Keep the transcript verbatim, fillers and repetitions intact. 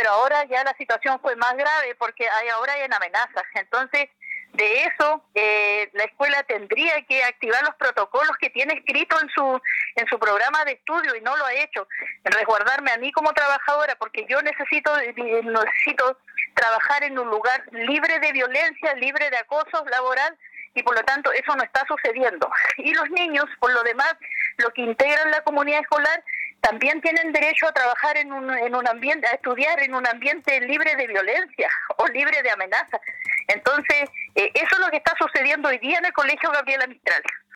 pero ahora ya la situación fue más grave porque hay ahora hay amenazas. Entonces, de eso, eh, la escuela tendría que activar los protocolos que tiene escrito en su en su programa de estudio y no lo ha hecho. Resguardarme a mí como trabajadora, porque yo necesito necesito trabajar en un lugar libre de violencia, libre de acoso laboral, y por lo tanto eso no está sucediendo. Y los niños, por lo demás, los que integran la comunidad escolar, también tienen derecho a trabajar en un, en un ambiente, a estudiar en un ambiente libre de violencia o libre de amenaza. Entonces, eh, eso es lo que está sucediendo hoy día en el Colegio Gabriela Mistral.